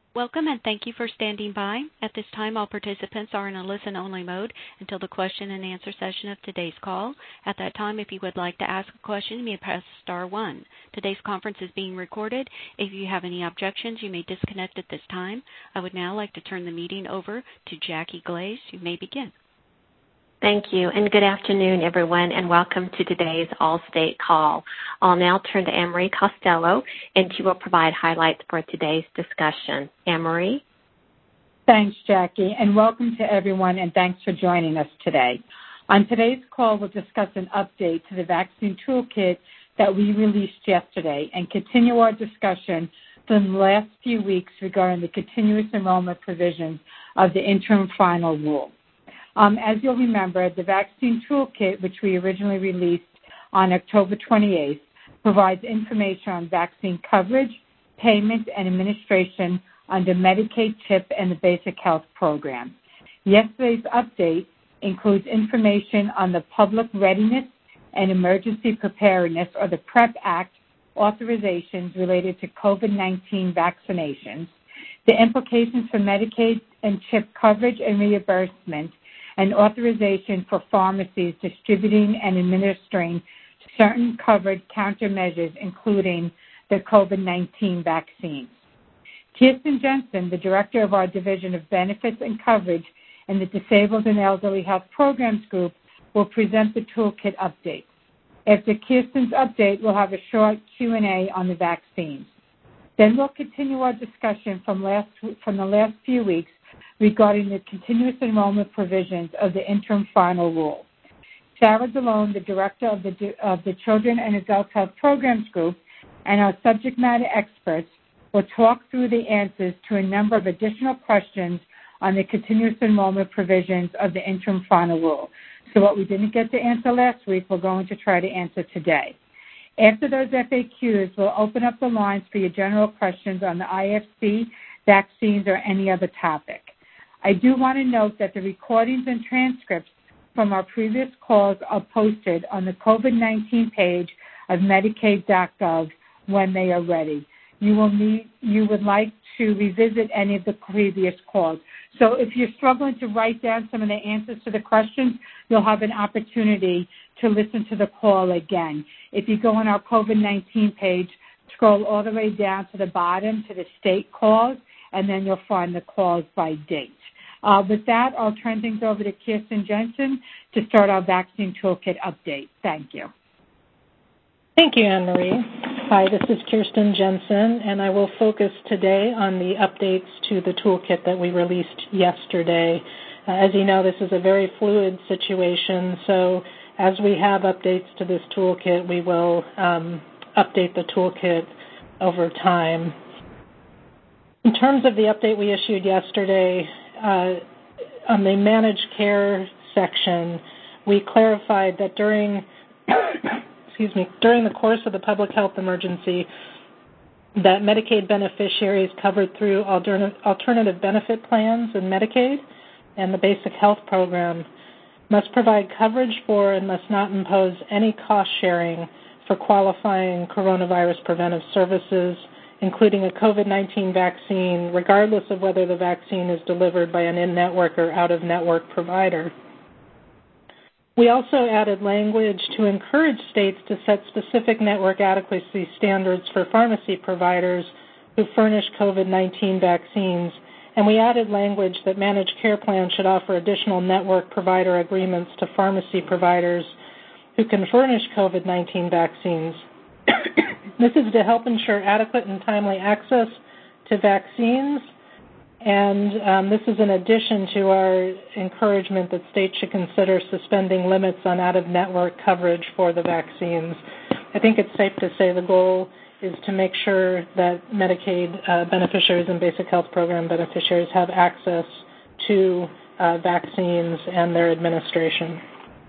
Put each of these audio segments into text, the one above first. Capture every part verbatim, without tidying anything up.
Welcome and thank you for standing by. At this time, all participants are in a listen-only mode until the question and answer session of today's call. At that time, if you would like to ask a question, you may press star one. Today's conference is being recorded. If you have any objections, you may disconnect at this time. I would now like to turn the meeting over to Jackie Glaze. You may begin. Thank you, and good afternoon, everyone, and welcome to today's All-State call. I'll now turn to Anne-Marie Costello, and she will provide highlights for today's discussion. Anne-Marie? Thanks, Jackie, and welcome to everyone, and thanks for joining us today. On today's call, we'll discuss an update to the vaccine toolkit that we released yesterday and continue our discussion from the last few weeks regarding the continuous enrollment provisions of the interim final rule. Um, as you'll remember, the vaccine toolkit, which we originally released on October twenty-eighth, provides information on vaccine coverage, payment, and administration under Medicaid, CHIP, and the Basic Health Program. Yesterday's update includes information on the Public Readiness and Emergency Preparedness, or the PrEP Act, authorizations related to COVID nineteen vaccinations, the implications for Medicaid and CHIP coverage and reimbursement, and authorization for pharmacies distributing and administering certain covered countermeasures, including the COVID nineteen vaccines. Kirsten Jensen, the director of our Division of Benefits and Coverage in the Disabled and Elderly Health Programs Group, will present the toolkit update. After Kirsten's update, we'll have a short Q and A on the vaccines. Then we'll continue our discussion from, last, from the last few weeks regarding the continuous enrollment provisions of the interim final rule. Sarah DeLone, the director of the, of the Children and Adult Health Programs Group, and our subject matter experts will talk through the answers to a number of additional questions on the continuous enrollment provisions of the interim final rule. So what we didn't get to answer last week, we're going to try to answer today. After those F A Qs, we'll open up the lines for your general questions on the I F C, vaccines, or any other topic. I do want to note that the recordings and transcripts from our previous calls are posted on the COVID nineteen page of Medicaid dot gov when they are ready. You will need, you would like to revisit any of the previous calls. So if you're struggling to write down some of the answers to the questions, you'll have an opportunity to listen to the call again. If you go on our COVID nineteen page, scroll all the way down to the bottom to the state calls, and then you'll find the calls by date. Uh, with that, I'll turn things over to Kirsten Jensen to start our vaccine toolkit update. Thank you. Thank you, Anne-Marie. Hi, this is Kirsten Jensen, and I will focus today on the updates to the toolkit that we released yesterday. Uh, as you know, this is a very fluid situation, so as we have updates to this toolkit, we will um, update the toolkit over time. In terms of the update we issued yesterday, uh, on the managed care section, we clarified that during excuse me, during the course of the public health emergency, that Medicaid beneficiaries covered through alternative, alternative benefit plans in Medicaid and the Basic Health Program must provide coverage for and must not impose any cost sharing for qualifying coronavirus preventive services, including a COVID nineteen vaccine, regardless of whether the vaccine is delivered by an in-network or out-of-network provider. We also added language to encourage states to set specific network adequacy standards for pharmacy providers who furnish COVID nineteen vaccines, and we added language that managed care plans should offer additional network provider agreements to pharmacy providers who can furnish COVID nineteen vaccines. This is to help ensure adequate and timely access to vaccines, and um, this is in addition to our encouragement that states should consider suspending limits on out-of-network coverage for the vaccines. I think it's safe to say the goal is to make sure that Medicaid uh, beneficiaries and Basic Health Program beneficiaries have access to uh, vaccines and their administration.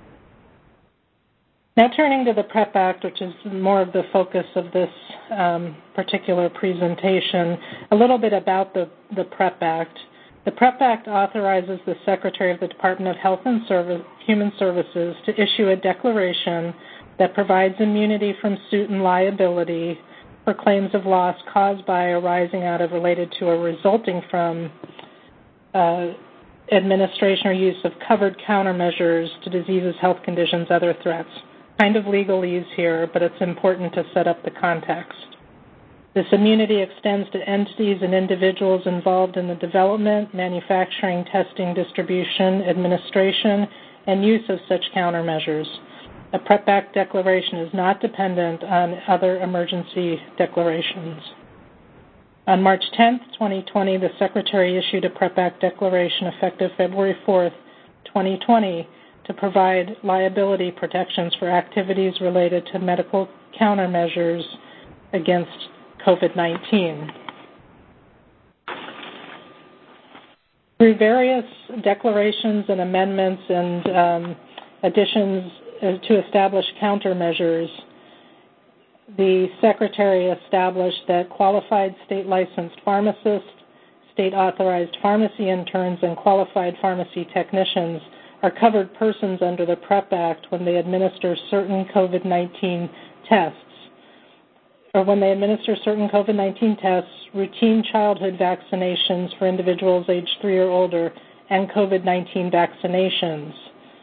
Now turning to the PrEP Act, which is more of the focus of this um, particular presentation, a little bit about the, the PrEP Act. The PrEP Act authorizes the Secretary of the Department of Health and Service, Human Services to issue a declaration that provides immunity from suit and liability for claims of loss caused by, arising out of, related to, or resulting from uh, administration or use of covered countermeasures to diseases, health conditions, other threats. Kind of legalese here, but it's important to set up the context. This immunity extends to entities and individuals involved in the development, manufacturing, testing, distribution, administration, and use of such countermeasures. A PrEP Act declaration is not dependent on other emergency declarations. On March tenth, twenty twenty, the Secretary issued a PrEP Act declaration effective February fourth, twenty twenty, to provide liability protections for activities related to medical countermeasures against COVID nineteen. Through various declarations and amendments and um, additions to establish countermeasures, the Secretary established that qualified state-licensed pharmacists, state-authorized pharmacy interns, and qualified pharmacy technicians are covered persons under the PrEP Act when they administer certain COVID nineteen tests, or when they administer certain COVID nineteen tests, routine childhood vaccinations for individuals aged three or older, and COVID nineteen vaccinations.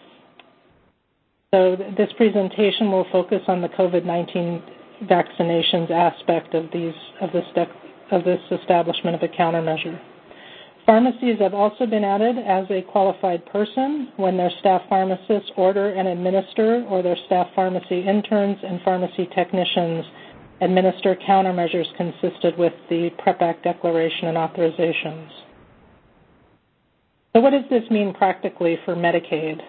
So this presentation will focus on the COVID nineteen vaccinations aspect of these of this dec- of this establishment of a countermeasure. Pharmacies have also been added as a qualified person when their staff pharmacists order and administer, or their staff pharmacy interns and pharmacy technicians administer countermeasures consistent with the PrEP Act declaration and authorizations. So what does this mean practically for Medicaid?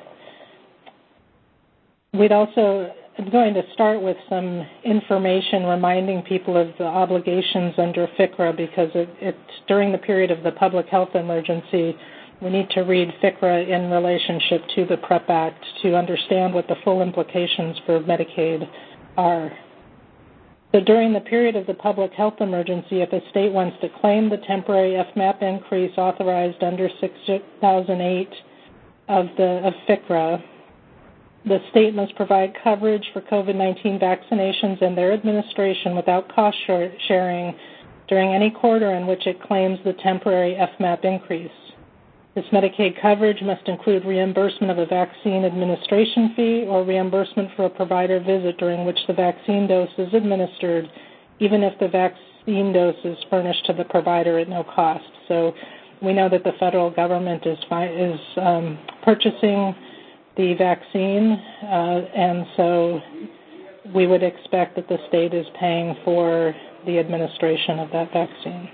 We'd also, I'm going to start with some information reminding people of the obligations under F C R A, because it, it, during the period of the public health emergency, we need to read F C R A in relationship to the PrEP Act to understand what the full implications for Medicaid are. So during the period of the public health emergency, if a state wants to claim the temporary F MAP increase authorized under six thousand eight of the of F C R A, the state must provide coverage for COVID nineteen vaccinations and their administration without cost sharing during any quarter in which it claims the temporary F MAP increase. This Medicaid coverage must include reimbursement of a vaccine administration fee or reimbursement for a provider visit during which the vaccine dose is administered, even if the vaccine dose is furnished to the provider at no cost. So we know that the federal government is, is um, purchasing the vaccine, uh, and so we would expect that the state is paying for the administration of that vaccine.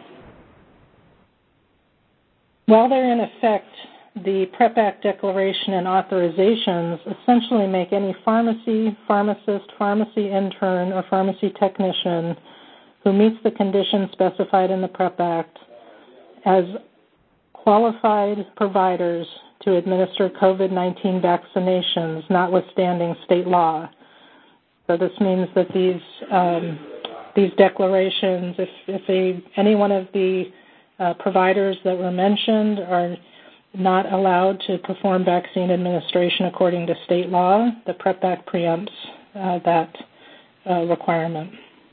While they're in effect, the PrEP Act declaration and authorizations essentially make any pharmacy, pharmacist, pharmacy intern, or pharmacy technician who meets the conditions specified in the PrEP Act as qualified providers to administer COVID nineteen vaccinations, notwithstanding state law. So this means that these um, these declarations, if, if a, any one of the uh, providers that were mentioned are not allowed to perform vaccine administration according to state law, the PrEP Act preempts uh, that uh, requirement.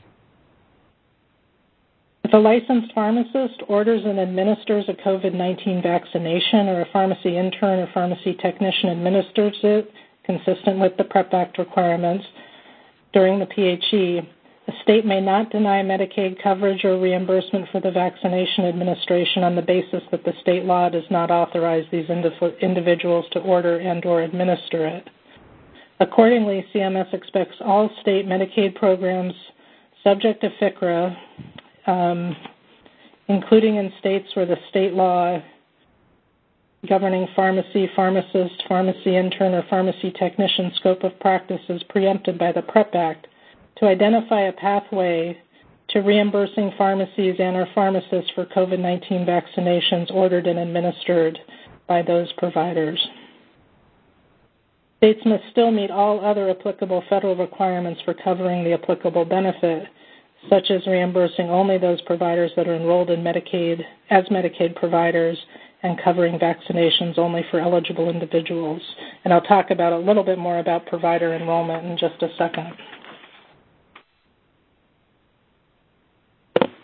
If a licensed pharmacist orders and administers a COVID nineteen vaccination, or a pharmacy intern or pharmacy technician administers it consistent with the PrEP Act requirements during the P H E, a state may not deny Medicaid coverage or reimbursement for the vaccination administration on the basis that the state law does not authorize these indiv- individuals to order and or administer it. Accordingly, C M S expects all state Medicaid programs subject to F C R A, Um, including in states where the state law governing pharmacy, pharmacist, pharmacy intern, or pharmacy technician scope of practice is preempted by the PrEP Act, to identify a pathway to reimbursing pharmacies and or pharmacists for COVID nineteen vaccinations ordered and administered by those providers. States must still meet all other applicable federal requirements for covering the applicable benefit, such as reimbursing only those providers that are enrolled in Medicaid as Medicaid providers and covering vaccinations only for eligible individuals. And I'll talk about a little bit more about provider enrollment in just a second.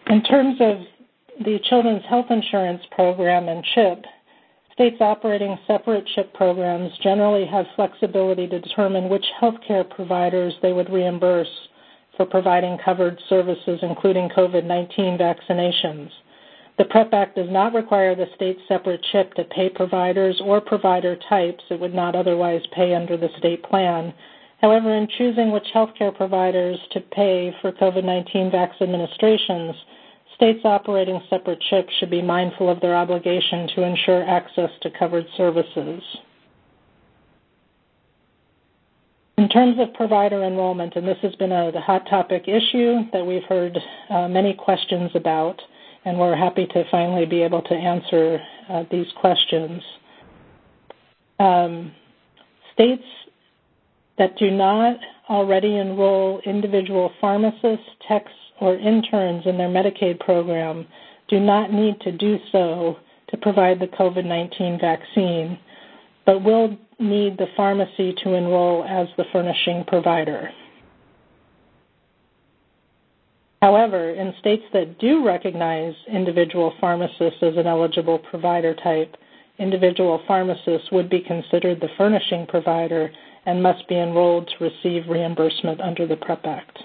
In terms of the Children's Health Insurance Program and CHIP, states operating separate CHIP programs generally have flexibility to determine which healthcare providers they would reimburse for providing covered services, including COVID nineteen vaccinations. The PrEP Act does not require the state's separate CHIP to pay providers or provider types it would not otherwise pay under the state plan. However, in choosing which healthcare providers to pay for COVID nineteen vaccine administrations, states operating separate CHIP should be mindful of their obligation to ensure access to covered services. In terms of provider enrollment, and this has been a the hot topic issue that we've heard uh, many questions about, and we're happy to finally be able to answer uh, these questions. Um, states that do not already enroll individual pharmacists, techs, or interns in their Medicaid program do not need to do so to provide the COVID nineteen vaccine, but will need the pharmacy to enroll as the furnishing provider. However, in states that do recognize individual pharmacists as an eligible provider type, individual pharmacists would be considered the furnishing provider and must be enrolled to receive reimbursement under the PrEP Act.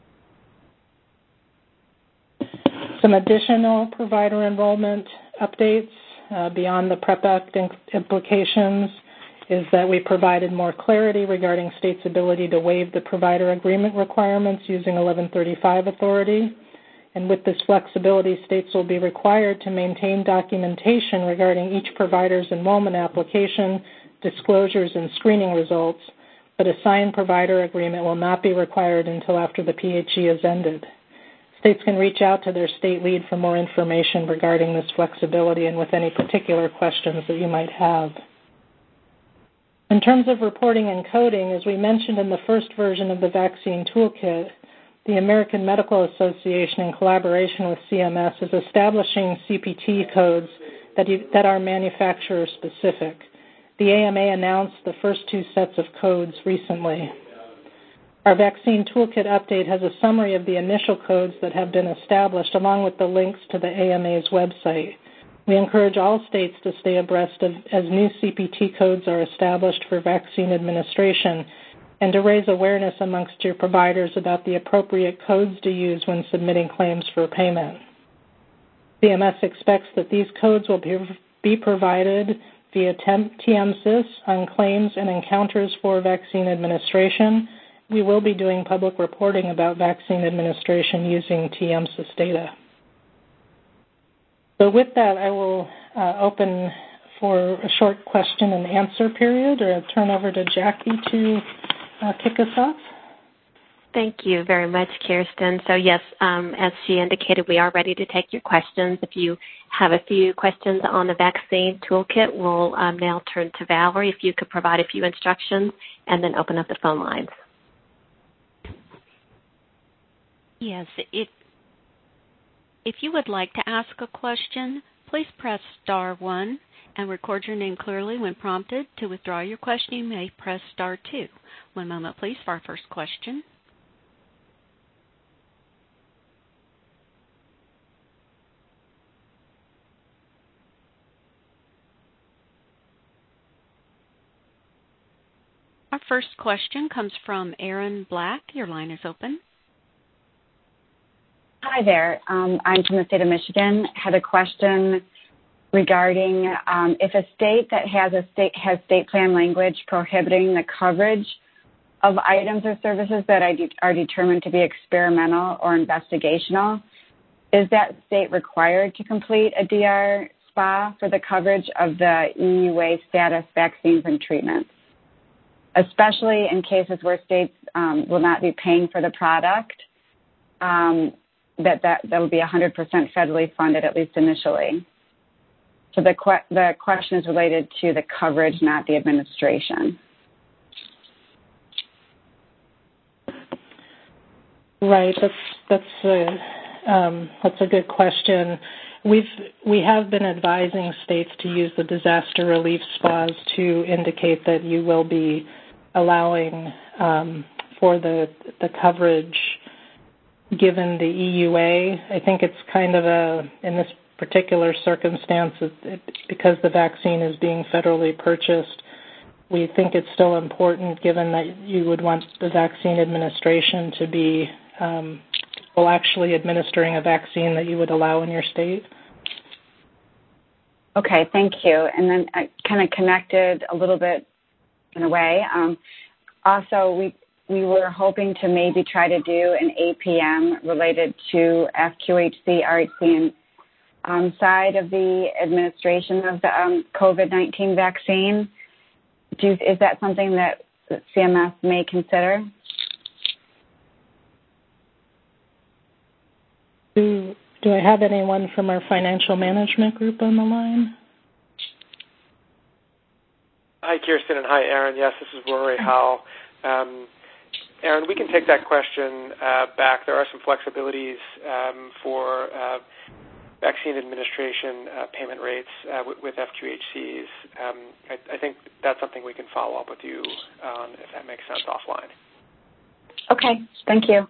Some additional provider enrollment updates uh, beyond the PrEP Act implications is that we provided more clarity regarding states' ability to waive the provider agreement requirements using eleven thirty-five authority. And with this flexibility, states will be required to maintain documentation regarding each provider's enrollment application, disclosures, and screening results, but a signed provider agreement will not be required until after the P H E is ended. States can reach out to their state lead for more information regarding this flexibility and with any particular questions that you might have. In terms of reporting and coding, as we mentioned in the first version of the vaccine toolkit, the American Medical Association, in collaboration with C M S, is establishing C P T codes that, you, that are manufacturer-specific. The A M A announced the first two sets of codes recently. Our vaccine toolkit update has a summary of the initial codes that have been established, along with the links to the A M A's website. We encourage all states to stay abreast of as new C P T codes are established for vaccine administration and to raise awareness amongst your providers about the appropriate codes to use when submitting claims for payment. C M S expects that these codes will be, be provided via T M S I S on claims and encounters for vaccine administration. We will be doing public reporting about vaccine administration using T M S I S data. So with that, I will uh, open for a short question and answer period, or turn over to Jackie to uh, kick us off. Thank you very much, Kirsten. So yes, um, as she indicated, we are ready to take your questions. If you have a few questions on the vaccine toolkit, we'll um, now turn to Valerie. If you could provide a few instructions and then open up the phone lines. Yes, it If you would like to ask a question, please press star one and record your name clearly when prompted. To withdraw your question, you may press star two. One moment, please, for our first question. Our first question comes from Erin Black. Your line is open. Hi there. Um, I'm from the state of Michigan. Had a question regarding um, if a state that has a state has state plan language prohibiting the coverage of items or services that are determined to be experimental or investigational, is that state required to complete a D R S P A for the coverage of the E U A status vaccines and treatments, especially in cases where states um, will not be paying for the product? Um, that that, that will be one hundred percent federally funded, at least initially. So the, que- the question is related to the coverage, not the administration. Right, that's that's a, um, that's a good question. We've we have been advising states to use the disaster relief S P As to indicate that you will be allowing um, for the the coverage given the E U A. I think it's kind of a, in this particular circumstance, it, it, because the vaccine is being federally purchased, we think it's still important, given that you would want the vaccine administration to be um, well, actually administering a vaccine that you would allow in your state. Okay, thank you. And then I kind of connected a little bit in a way. Um, also, we we were hoping to maybe try to do an A P M related to F Q H C, R H C, and um, side of the administration of the um, COVID nineteen vaccine. Do you, is that something that C M S may consider? Do, do I have anyone from our financial management group on the line? Hi, Kirsten, and hi, Aaron. Yes, this is Rory Howell. Um, Aaron, we can take that question uh, back. There are some flexibilities um, for uh, vaccine administration uh, payment rates uh, with, with F Q H Cs. Um, I, I think that's something we can follow up with you on, if that makes sense, offline. Okay, thank you.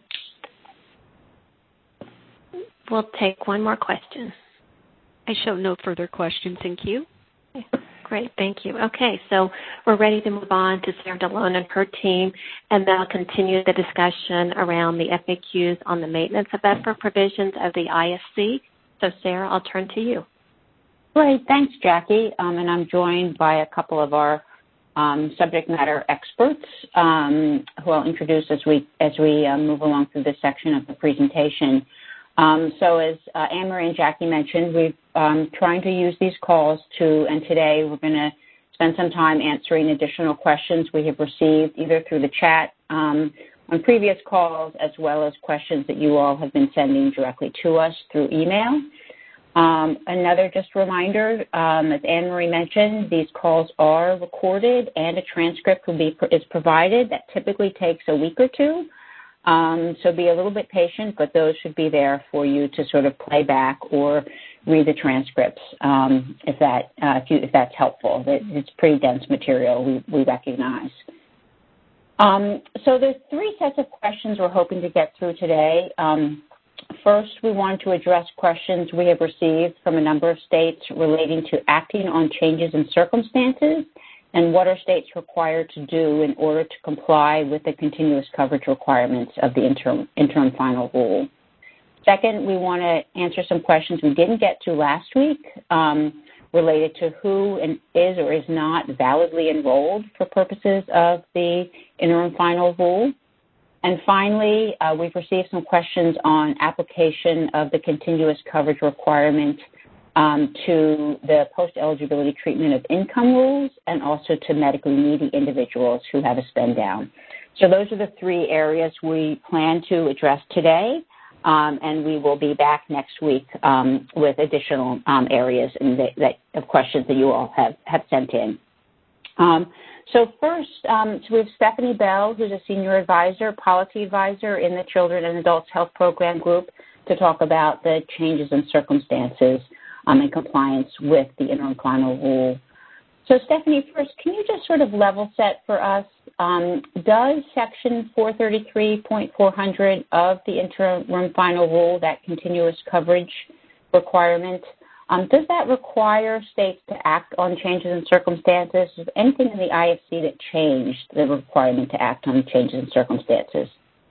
We'll take one more question. I show no further questions in queue. Okay, great, thank you. Okay, so we're ready to move on to Sarah DeLone and her team, and they'll continue the discussion around the F A Qs on the maintenance of E F R provisions of the I F C. So, Sarah, I'll turn to you. Great, thanks, Jackie. Um, and I'm joined by a couple of our um, subject matter experts um, who I'll introduce as we as we uh, move along through this section of the presentation. Um, so as uh, Anne-Marie and Jackie mentioned, we're um, trying to use these calls to, and today we're going to spend some time answering additional questions we have received either through the chat um, on previous calls as well as questions that you all have been sending directly to us through email. Um, another just reminder, um, as Anne-Marie mentioned, these calls are recorded and a transcript will be is provided. That typically takes a week or two. Um, so be a little bit patient, but those should be there for you to sort of play back or read the transcripts um, if that uh, if, you, if that's helpful. It's pretty dense material, we, we recognize. Um, so there's three sets of questions we're hoping to get through today. Um, first, we want to address questions we have received from a number of states relating to acting on changes in circumstances and what are states required to do in order to comply with the continuous coverage requirements of the interim, interim final rule. Second, we want to answer some questions we didn't get to last week um, related to who is or is not validly enrolled for purposes of the interim final rule. And finally, uh, we've received some questions on application of the continuous coverage requirement Um, to the post-eligibility treatment of income rules and also to medically needy individuals who have a spend down. So those are the three areas we plan to address today, um, and we will be back next week um, with additional um, areas and that, that, of questions that you all have, have sent in. Um, so first, um, so we have Stephanie Bell, who's a senior advisor, policy advisor in the Children and Adults Health Program Group, to talk about the changes in circumstances Um, in compliance with the interim final rule. So, Stephanie, first, can you just sort of level set for us, um, does Section four thirty-three point four hundred of the interim final rule, that continuous coverage requirement, um, does that require states to act on changes in circumstances? Is there anything in the I F C that changed the requirement to act on changes in circumstances?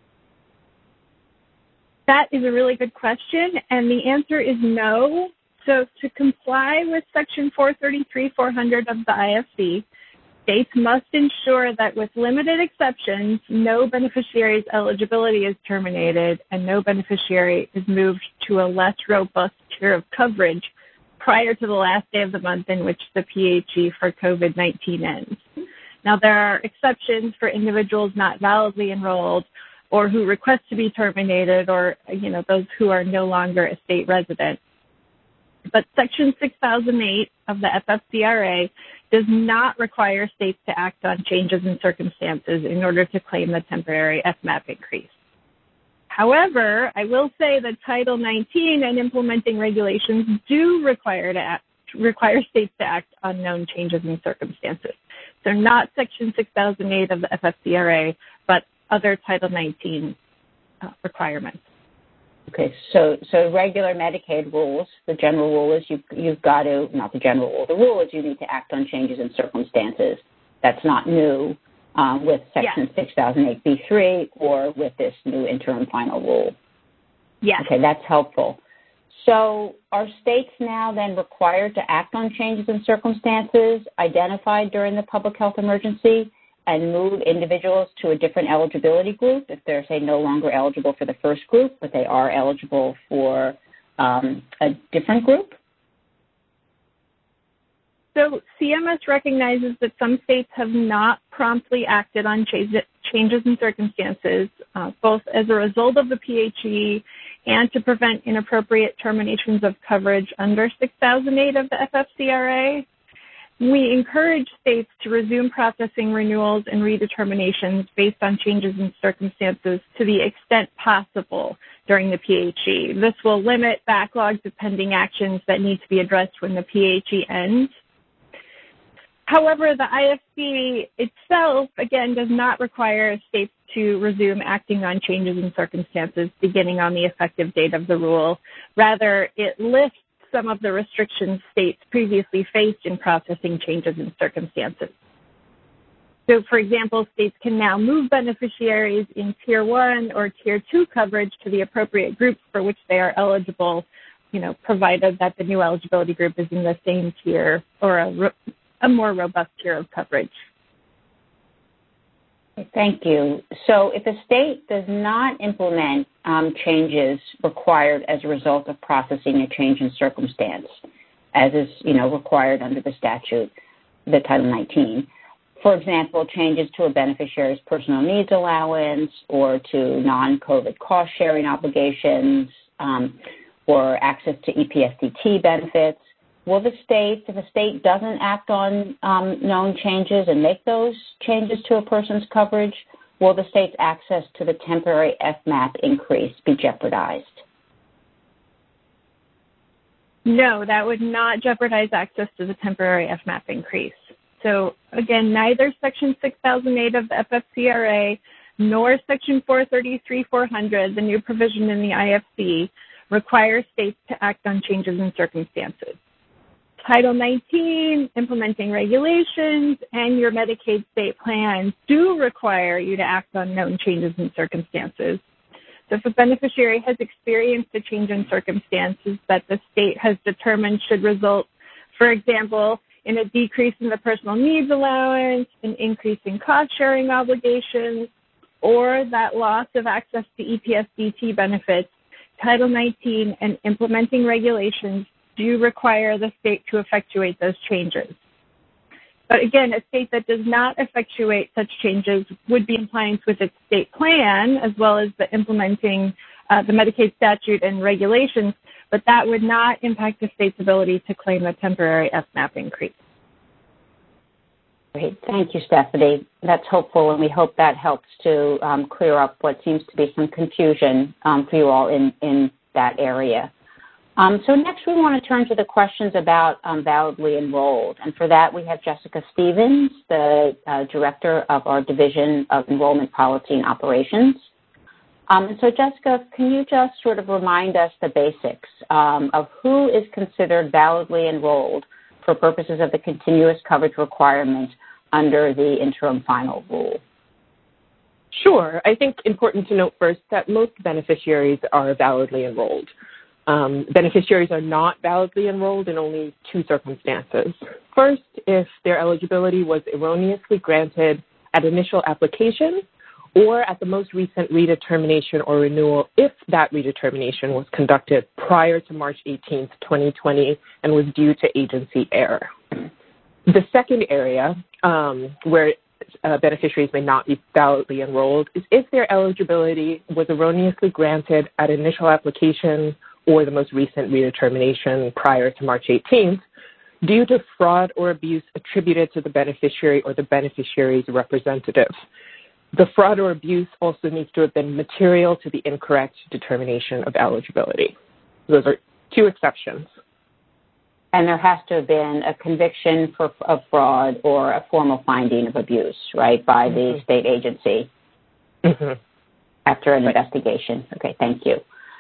That is a really good question, and the answer is no. So to comply with Section four thirty-three point four hundred of the I F C, states must ensure that with limited exceptions, no beneficiary's eligibility is terminated and no beneficiary is moved to a less robust tier of coverage prior to the last day of the month in which the P H E for COVID nineteen ends. Now, there are exceptions for individuals not validly enrolled or who request to be terminated or, you know, those who are no longer a state resident. But Section six thousand eight of the F F C R A does not require states to act on changes in circumstances in order to claim the temporary F MAP increase. However, I will say that Title nineteen and implementing regulations do require, to act, require states to act on known changes in circumstances. So not Section six thousand eight of the F F C R A, but other Title nineteen uh, requirements. Okay, so so regular Medicaid rules, the general rule is you, you've got to, not the general rule, the rule is you need to act on changes in circumstances. That's not new um, with Section yes. six thousand eight B three or with this new interim final rule. Yes. Okay, that's helpful. So are states now then required to act on changes in circumstances identified during the public health emergency and move individuals to a different eligibility group if they're, say, no longer eligible for the first group, but they are eligible for um, a different group? So C M S recognizes that some states have not promptly acted on changes in circumstances, uh, both as a result of the P H E and to prevent inappropriate terminations of coverage under six thousand eight of the F F C R A. We encourage states to resume processing renewals and redeterminations based on changes in circumstances to the extent possible during the P H E. This will limit backlogs of pending actions that need to be addressed when the P H E ends. However, the I F C itself, again, does not require states to resume acting on changes in circumstances beginning on the effective date of the rule. Rather, it lifts some of the restrictions states previously faced in processing changes in circumstances. So, for example, states can now move beneficiaries in Tier one or Tier two coverage to the appropriate groups for which they are eligible, you know, provided that the new eligibility group is in the same tier or a a more robust tier of coverage. Thank you. So if a state does not implement um, changes required as a result of processing a change in circumstance, as is, you know, required under the statute, the Title nineteen, for example, changes to a beneficiary's personal needs allowance or to non-COVID cost-sharing obligations um, or access to E P S D T benefits, will the state, if a state doesn't act on um, known changes and make those changes to a person's coverage, will the state's access to the temporary F MAP increase be jeopardized? No, that would not jeopardize access to the temporary F MAP increase. So, again, neither Section six thousand eight of the F F C R A nor Section four thirty-three four hundred, the new provision in the I F C, requires states to act on changes in circumstances. Title nineteen, implementing regulations, and your Medicaid state plans do require you to act on known changes in circumstances. So if a beneficiary has experienced a change in circumstances that the state has determined should result, for example, in a decrease in the personal needs allowance, an increase in cost-sharing obligations, or that loss of access to E P S D T benefits, Title nineteen and implementing regulations do require the state to effectuate those changes. But again, a state that does not effectuate such changes would be in compliance with its state plan as well as the implementing uh, the Medicaid statute and regulations, but that would not impact the state's ability to claim a temporary F MAP increase. Great. Thank you, Stephanie. That's hopeful, and we hope that helps to um, clear up what seems to be some confusion um, for you all in, in that area. Um, so next we want to turn to the questions about um, validly enrolled. And for that we have Jessica Stevens, the uh, Director of our Division of Enrollment Policy and Operations. Um, and so Jessica, can you just sort of remind us the basics um, of who is considered validly enrolled for purposes of the continuous coverage requirement under the interim final rule? Sure. I think important to note first that most beneficiaries are validly enrolled. Um, beneficiaries are not validly enrolled in only two circumstances. First, if their eligibility was erroneously granted at initial application or at the most recent redetermination or renewal if that redetermination was conducted prior to March eighteenth, twenty twenty and was due to agency error. The second area um, where uh, beneficiaries may not be validly enrolled is if their eligibility was erroneously granted at initial application or the most recent redetermination prior to March eighteenth due to fraud or abuse attributed to the beneficiary or the beneficiary's representative. The fraud or abuse also needs to have been material to the incorrect determination of eligibility. Those are two exceptions. And there has to have been a conviction for, of fraud or a formal finding of abuse, right, by the mm-hmm. state agency mm-hmm. after an right. investigation. Okay, thank you.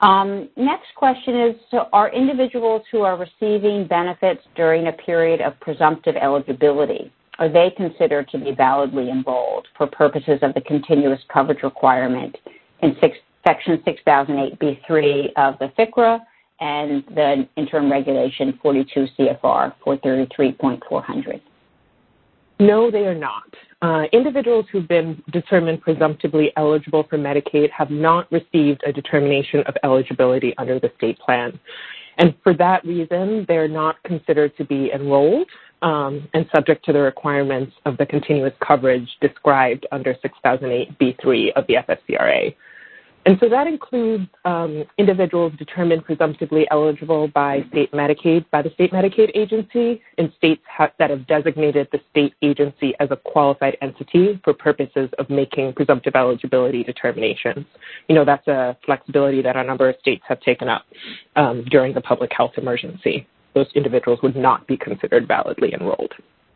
Um, next question is, so are individuals who are receiving benefits during a period of presumptive eligibility, are they considered to be validly enrolled for purposes of the continuous coverage requirement in six, Section six thousand eight B three of the F C R A and the interim regulation forty-two C F R four thirty-three point four hundred? No, they are not. Uh, individuals who've been determined presumptively eligible for Medicaid have not received a determination of eligibility under the state plan. And for that reason, they're not considered to be enrolled um, and subject to the requirements of the continuous coverage described under six thousand eight B three of the F S C R A. And so that includes um, individuals determined presumptively eligible by state Medicaid, by the state Medicaid agency in states ha- that have designated the state agency as a qualified entity for purposes of making presumptive eligibility determinations. You know, that's a flexibility that a number of states have taken up um, during the public health emergency. Those individuals would not be considered validly enrolled.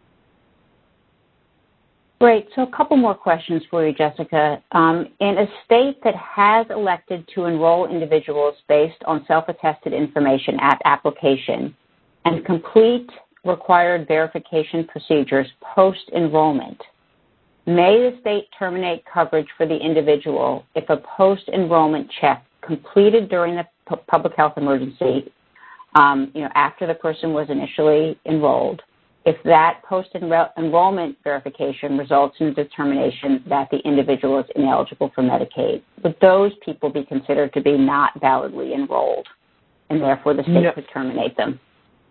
Great. So a couple more questions for you, Jessica. Um, in a state that has elected to enroll individuals based on self-attested information at application and complete required verification procedures post-enrollment, may the state terminate coverage for the individual if a post-enrollment check completed during the pu- public health emergency, um, you know, after the person was initially enrolled, if that post-enrollment verification results in a determination that the individual is ineligible for Medicaid, would those people be considered to be not validly enrolled, and therefore the state no. could terminate them?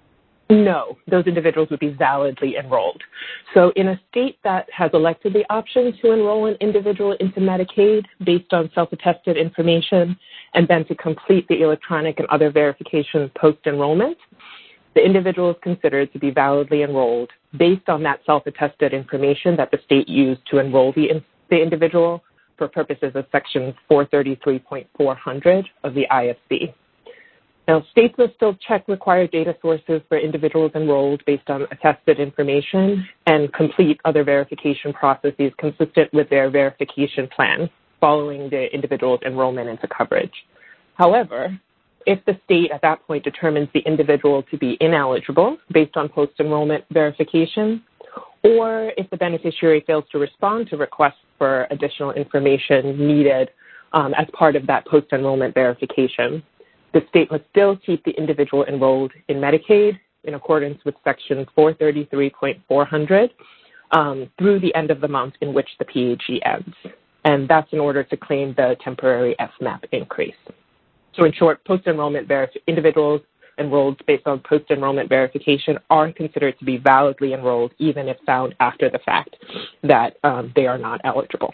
No, those individuals would be validly enrolled. So in a state that has elected the option to enroll an individual into Medicaid based on self-attested information and then to complete the electronic and other verifications post-enrollment, the individual is considered to be validly enrolled based on that self-attested information that the state used to enroll the, in, the individual for purposes of Section four thirty-three point four hundred of the I F C. Now, states must still check required data sources for individuals enrolled based on attested information and complete other verification processes consistent with their verification plan following the individual's enrollment into coverage. However, if the state at that point determines the individual to be ineligible based on post-enrollment verification, or if the beneficiary fails to respond to requests for additional information needed um, as part of that post-enrollment verification, the state must still keep the individual enrolled in Medicaid in accordance with Section four thirty-three point four hundred um, through the end of the month in which the P H E ends. And that's in order to claim the temporary F MAP increase. So in short, post-enrollment verif- individuals enrolled based on post-enrollment verification are considered to be validly enrolled even if found after the fact that um, they are not eligible.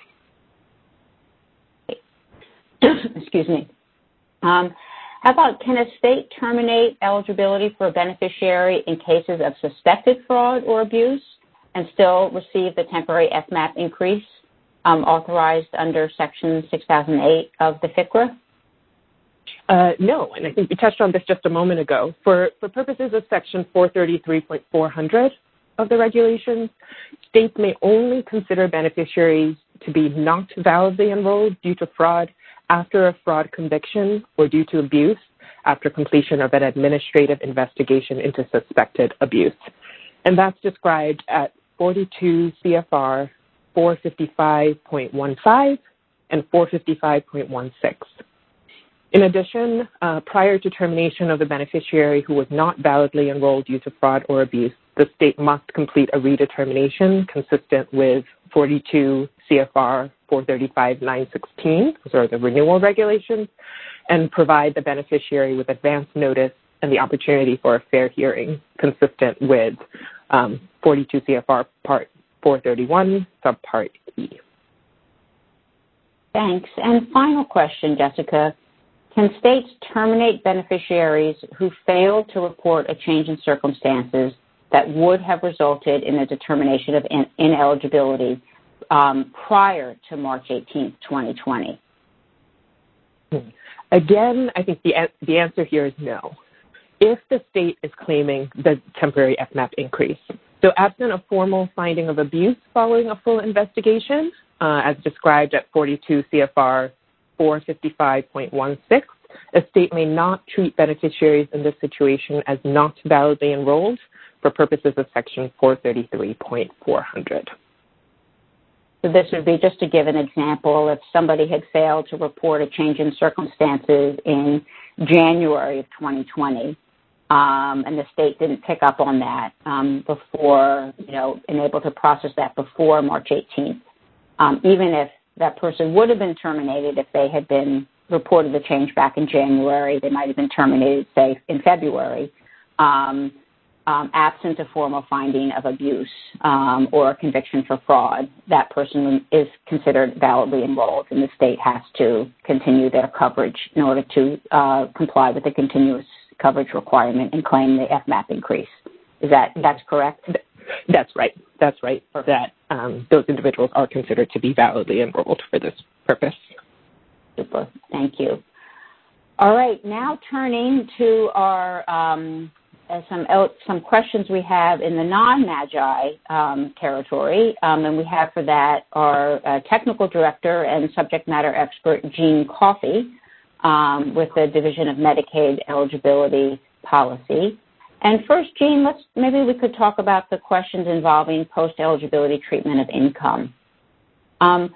Excuse me. Um, how about, can a state terminate eligibility for a beneficiary in cases of suspected fraud or abuse and still receive the temporary F MAP increase um, authorized under Section six thousand eight of the F C R A? Uh, no, and I think we touched on this just a moment ago. For, for purposes of Section four thirty-three point four hundred of the regulations, states may only consider beneficiaries to be not validly enrolled due to fraud after a fraud conviction or due to abuse after completion of an administrative investigation into suspected abuse. And that's described at forty-two C F R four fifty-five point fifteen and four fifty-five point sixteen. In addition, uh, prior to termination of the beneficiary who was not validly enrolled due to fraud or abuse, the state must complete a redetermination consistent with forty-two C F R four thirty-five point nine sixteen, those are the renewal regulations, and provide the beneficiary with advance notice and the opportunity for a fair hearing consistent with um, forty-two C F R Part four thirty-one, Subpart E. Thanks. And final question, Jessica. Can states terminate beneficiaries who fail to report a change in circumstances that would have resulted in a determination of in- ineligibility um, prior to March eighteenth, twenty twenty? Again, I think the, the answer here is no. If the state is claiming the temporary F MAP increase, so absent a formal finding of abuse following a full investigation, uh, as described at forty-two C F R four fifty-five point sixteen, a state may not treat beneficiaries in this situation as not validly enrolled for purposes of Section four thirty-three point four hundred. So this would be, just to give an example, if somebody had failed to report a change in circumstances in January of twenty twenty, um, and the state didn't pick up on that um, before, you know, and able to process that before March eighteenth, um, even if that person would have been terminated if they had been reported the change back in January, they might have been terminated, say, in February, um, Um, absent a formal finding of abuse um, or a conviction for fraud, that person is considered validly enrolled, and the state has to continue their coverage in order to uh, comply with the continuous coverage requirement and claim the F MAP increase. Is that that's correct? That's right. That's right. That um, those individuals are considered to be validly enrolled for this purpose. Super. Thank you. All right. Now turning to our um, Uh, some some questions we have in the non-MAGI um, territory, um, and we have for that our uh, technical director and subject matter expert, Jean Coffey, um, with the Division of Medicaid Eligibility Policy. And first, Jean, let's maybe we could talk about the questions involving post-eligibility treatment of income. Um,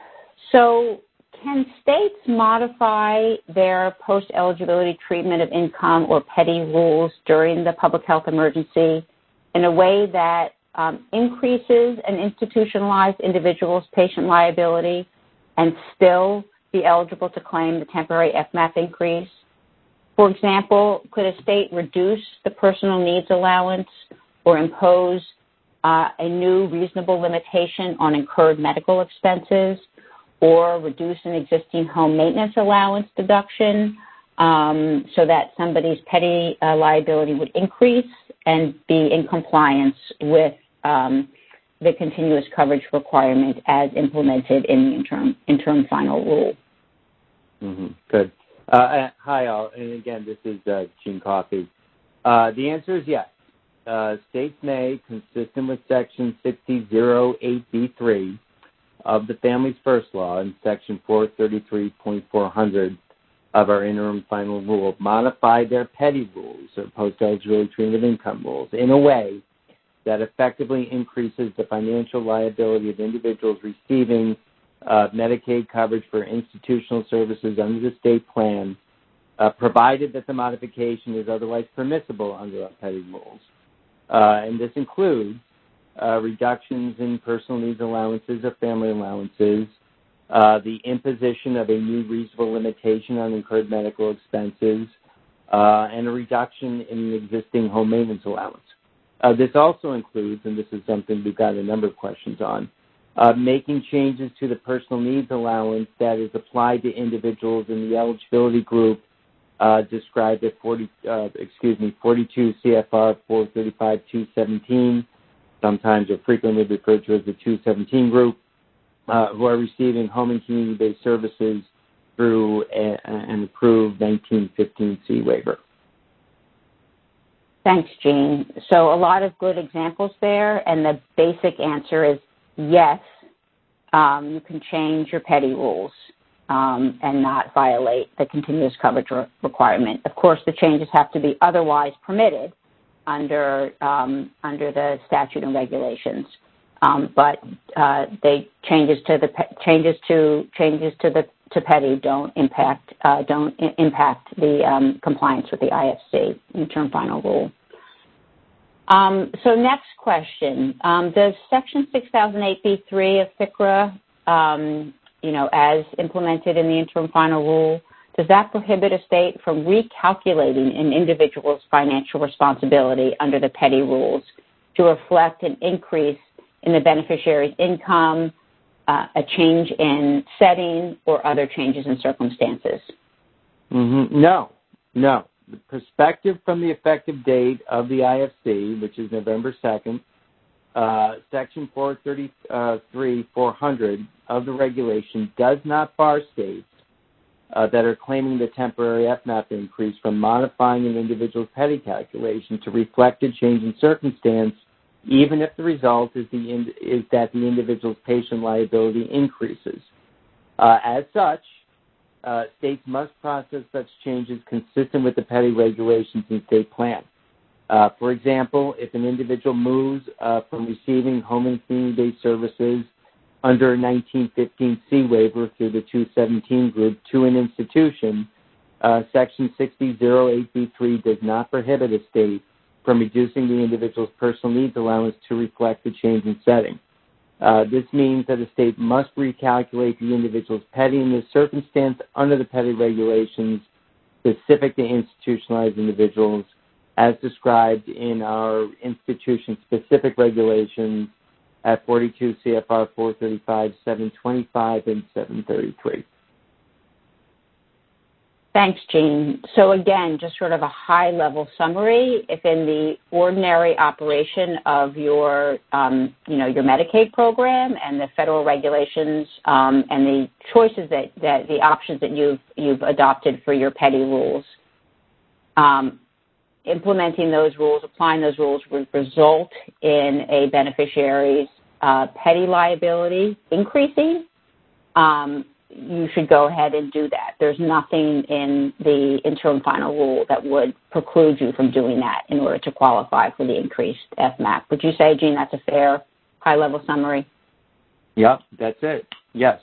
so. Can states modify their post-eligibility treatment of income or petty rules during the public health emergency in a way that um, increases an institutionalized individual's patient liability and still be eligible to claim the temporary F MAP increase? For example, could a state reduce the personal needs allowance or impose uh, a new reasonable limitation on incurred medical expenses, or reduce an existing home maintenance allowance deduction um, so that somebody's petty uh, liability would increase and be in compliance with um, the continuous coverage requirement as implemented in the interim, interim final rule. Mm-hmm. Good. Uh, hi, all. And again, this is uh, Jean Coffey. Uh, the answer is yes. Uh, states may, consistent with Section sixty oh eight B three, of the Families First Law in Section four thirty-three point four hundred of our interim final rule, modify their petty rules or post-eligibility treatment of income rules in a way that effectively increases the financial liability of individuals receiving uh, Medicaid coverage for institutional services under the state plan, uh, provided that the modification is otherwise permissible under our petty rules. Uh, and this includes Uh, reductions in personal needs allowances or family allowances, uh, the imposition of a new reasonable limitation on incurred medical expenses, uh, and a reduction in the existing home maintenance allowance. Uh, this also includes, and this is something we've got a number of questions on, uh, making changes to the personal needs allowance that is applied to individuals in the eligibility group uh, described at forty, uh, excuse me, forty-two C F R four thirty-five dash two seventeen. Sometimes are frequently referred to as the two seventeen group, uh, who are receiving home and community-based services through a, an approved nineteen fifteen C waiver. Thanks, Jean. So a lot of good examples there, and the basic answer is yes, um, you can change your petty rules um, and not violate the continuous coverage re- requirement. Of course, the changes have to be otherwise permitted under um, under the statute and regulations, um, but uh, they changes to the changes to changes to the to petty don't impact uh, don't I- impact the um, compliance with the I F C interim final rule. Um, so next question: um, does Section six thousand eight B three of F C R A, um, you know, as implemented in the interim final rule, does that prohibit a state from recalculating an individual's financial responsibility under the petty rules to reflect an increase in the beneficiary's income, uh, a change in setting, or other changes in circumstances? Mm-hmm. No, no. The perspective from the effective date of the I F C, which is November second, uh, Section four thirty-three dash four hundred of the regulation does not bar states Uh, that are claiming the temporary F MAP increase from modifying an individual's petty calculation to reflect a change in circumstance, even if the result is, the in, is that the individual's patient liability increases. Uh, as such, uh, states must process such changes consistent with the petty regulations and state plan. Uh, for example, if an individual moves uh, from receiving home and community-based services under a nineteen fifteen C waiver through the two seventeen group to an institution, uh, Section sixty oh eight B three does not prohibit a state from reducing the individual's personal needs allowance to reflect the change in setting. Uh, this means that a state must recalculate the individual's petty in this circumstance under the petty regulations specific to institutionalized individuals as described in our institution-specific regulations at forty-two C F R four thirty-five, seven twenty-five, and seven thirty-three. Thanks, Jean. So again, just sort of a high-level summary. If in the ordinary operation of your, um, you know, your Medicaid program and the federal regulations um, and the choices that, that the options that you've you've adopted for your petty rules, um, implementing those rules, applying those rules would result in a beneficiary's uh, petty liability increasing. Um, you should go ahead and do that. There's nothing in the interim final rule that would preclude you from doing that in order to qualify for the increased F M A P. Would you say, Jean, that's a fair high-level summary? Yep, that's it. Yes.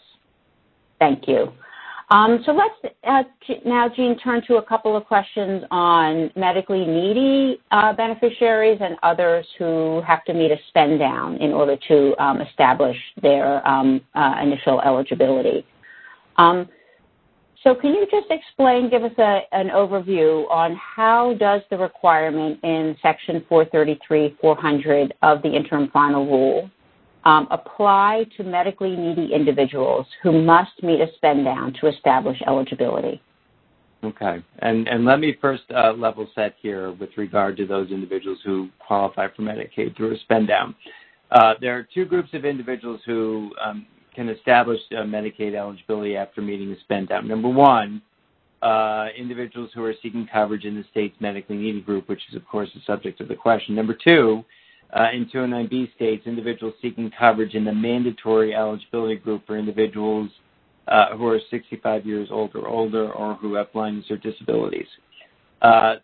Thank you. Um, so let's uh, now, Jean, turn to a couple of questions on medically needy uh, beneficiaries and others who have to meet a spend down in order to um, establish their um, uh, initial eligibility. Um, so can you just explain, give us a, an overview on how does the requirement in Section four thirty-three four hundred of the interim final rule um, apply to medically needy individuals who must meet a spend down to establish eligibility? Okay. And, and let me first uh, level set here with regard to those individuals who qualify for Medicaid through a spend down. Uh, there are two groups of individuals who um, can establish uh, Medicaid eligibility after meeting a spend down. Number one, uh, individuals who are seeking coverage in the state's medically needy group, which is, of course, the subject of the question. Number two, uh, in two oh nine B states, individuals seeking coverage in the mandatory eligibility group for individuals uh, who are sixty-five years old or older or who have blindness or disabilities. Uh,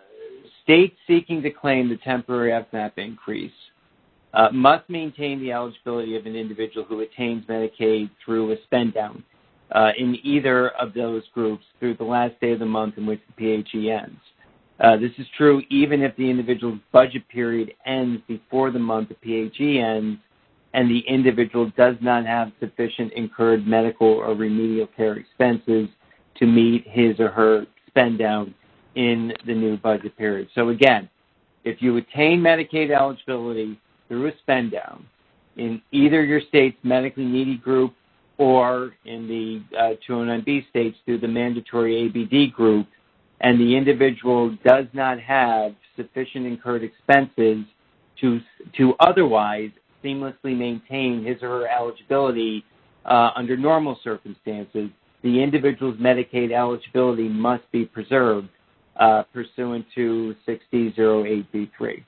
states seeking to claim the temporary F M A P increase Uh, must maintain the eligibility of an individual who attains Medicaid through a spend down uh, in either of those groups through the last day of the month in which the P H E ends. Uh, this is true even if the individual's budget period ends before the month the P H E ends and the individual does not have sufficient incurred medical or remedial care expenses to meet his or her spend down in the new budget period. So again, if you attain Medicaid eligibility through a spend down in either your state's medically needy group or in the uh, two oh nine B states through the mandatory A B D group, and the individual does not have sufficient incurred expenses to to otherwise seamlessly maintain his or her eligibility uh, under normal circumstances, the individual's Medicaid eligibility must be preserved uh, pursuant to sixty oh eight B three.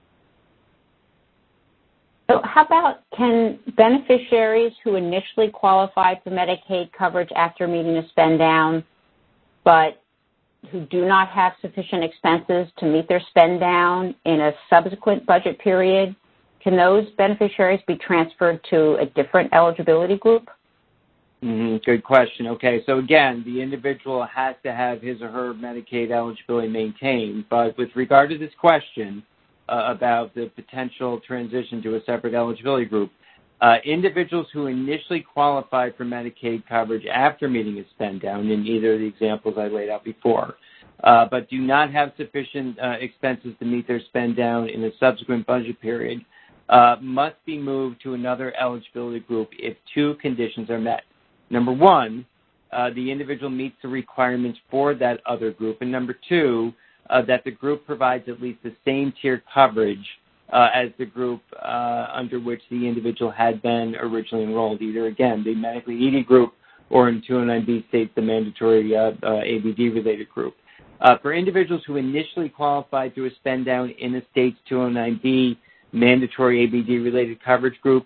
So how about, can beneficiaries who initially qualified for Medicaid coverage after meeting a spend down, but who do not have sufficient expenses to meet their spend down in a subsequent budget period, can those beneficiaries be transferred to a different eligibility group? Mm-hmm. Good question. Okay, so again, the individual has to have his or her Medicaid eligibility maintained, but with regard to this question, Uh, about the potential transition to a separate eligibility group. Uh, individuals who initially qualified for Medicaid coverage after meeting a spend down in either of the examples I laid out before, uh, but do not have sufficient uh, expenses to meet their spend down in a subsequent budget period, uh, must be moved to another eligibility group if two conditions are met. Number one, uh, the individual meets the requirements for that other group, and number two, Uh, that the group provides at least the same tier coverage uh, as the group uh, under which the individual had been originally enrolled, either, again, the medically needy group or in two oh nine B states, the mandatory uh, uh, A B D-related group. Uh, for individuals who initially qualified through a spend down in the state's two oh nine B mandatory A B D-related coverage group,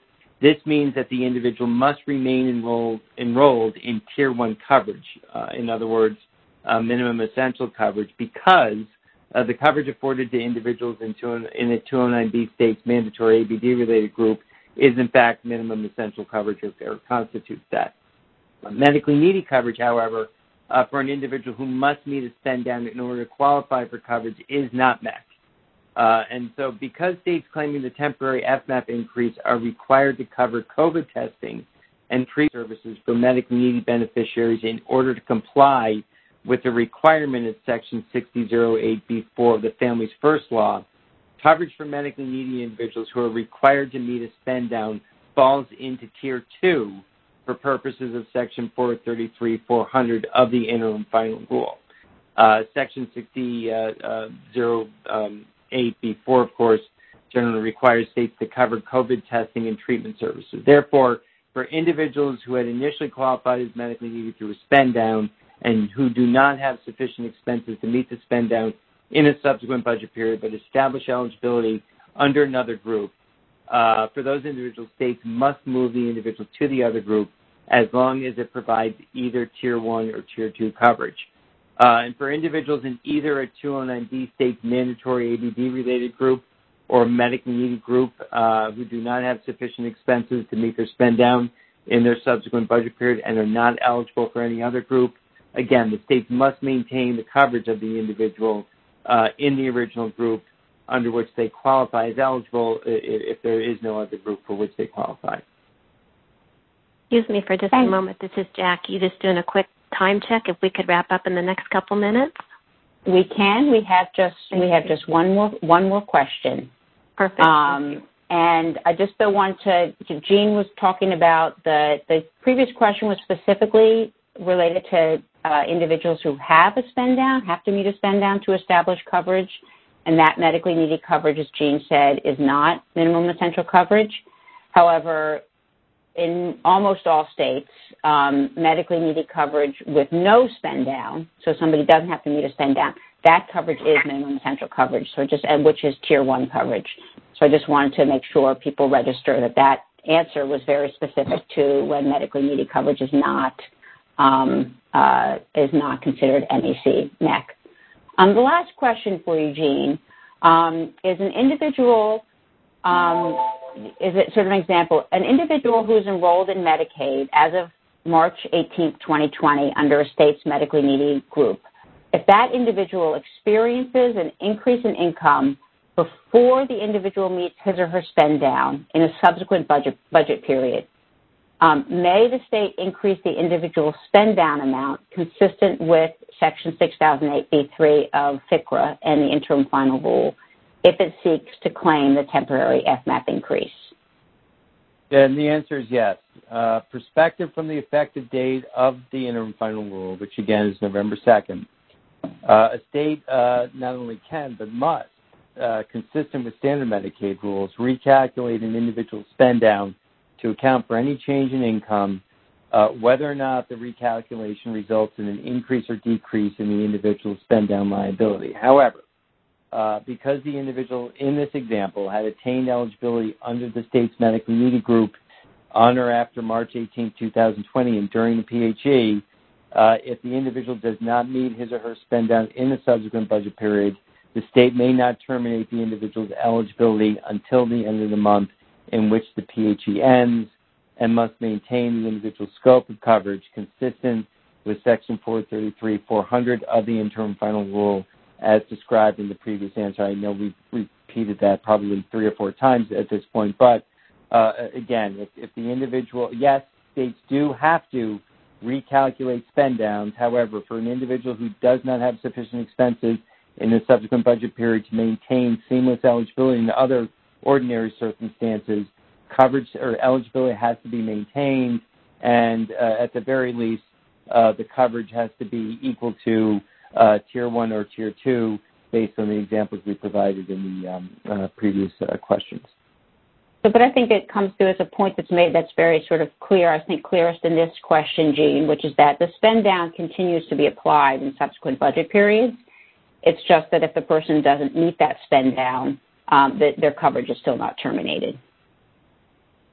This means that the individual must remain enrolled, enrolled in Tier one coverage, uh, in other words, uh, minimum essential coverage, because uh, the coverage afforded to individuals in, two, in a two oh nine B state's mandatory A B D-related group is, in fact, minimum essential coverage or, or constitutes that. Uh, medically needy coverage, however, uh, for an individual who must meet a spend down in order to qualify for coverage is not met. Uh, and so because states claiming the temporary F MAP increase are required to cover COVID testing and treatment services for medically needy beneficiaries in order to comply with the requirement of Section sixty oh eight B four of the Families First Law, coverage for medically needy individuals who are required to meet a spend down falls into Tier two for purposes of Section four thirty-three four hundred of the interim final rule. Uh, Section sixty oh eight B four, of course, generally requires states to cover COVID testing and treatment services. Therefore, for individuals who had initially qualified as medically needy through a spend down and who do not have sufficient expenses to meet the spend down in a subsequent budget period but establish eligibility under another group, uh, for those individual states must move the individual to the other group as long as it provides either Tier one or Tier two coverage. Uh, and for individuals in either a two oh nine B state's mandatory A B D-related group or medically needy group uh, who do not have sufficient expenses to meet their spend down in their subsequent budget period and are not eligible for any other group, again, the states must maintain the coverage of the individual uh, in the original group under which they qualify as eligible if there is no other group for which they qualify. Excuse me for just Thanks. a moment. This is Jackie. Just doing a quick time check. If we could wrap up in the next couple minutes. We can. We have just Thank we have you. just one more one more question. Perfect. Um, and I just still want to. Jean was talking about the the previous question was specifically related to uh, individuals who have a spend down, have to meet a spend down to establish coverage, and that medically needy coverage, as Jean said, is not minimum essential coverage. However, in almost all states, um, medically needy coverage with no spend down, so somebody doesn't have to meet a spend down, that coverage is minimum essential coverage, so just which is Tier one coverage. So I just wanted to make sure people register that that answer was very specific to when medically needy coverage is not um, uh, is not considered M E C M E C. Um, the last question for you, Jean, um, is an individual. Um, is it sort of an example? An individual who is enrolled in Medicaid as of March eighteenth, twenty twenty, under a state's medically needy group, if that individual experiences an increase in income before the individual meets his or her spend down in a subsequent budget budget period, um, may the state increase the individual spend down amount consistent with Section six thousand eight B three of F C R A and the interim final rule if it seeks to claim the temporary F MAP increase? And the answer is yes. Uh, perspective from the effective date of the interim final rule, which again is November second, uh, a state uh, not only can but must, uh, consistent with standard Medicaid rules, recalculate an individual spend down to account for any change in income, uh, whether or not the recalculation results in an increase or decrease in the individual's spend down liability. However, Uh, because the individual in this example had attained eligibility under the state's medically needy group on or after March eighteenth, twenty twenty, and during the P H E, uh, if the individual does not meet his or her spend down in the subsequent budget period, the state may not terminate the individual's eligibility until the end of the month in which the P H E ends and must maintain the individual's scope of coverage consistent with Section four thirty-three four hundred of the interim final rule as described in the previous answer. I know we've repeated that probably three or four times at this point, but uh, again, if, if the individual, yes, states do have to recalculate spend downs. However, for an individual who does not have sufficient expenses in the subsequent budget period to maintain seamless eligibility in other ordinary circumstances, coverage or eligibility has to be maintained, and uh, at the very least, uh, the coverage has to be equal to Uh, tier one or tier two, based on the examples we provided in the um, uh, previous uh, questions. So, but I think it comes through as a point that's made that's very sort of clear, I think clearest in this question, Jean, which is that the spend down continues to be applied in subsequent budget periods. It's just that if the person doesn't meet that spend down, um, that their coverage is still not terminated.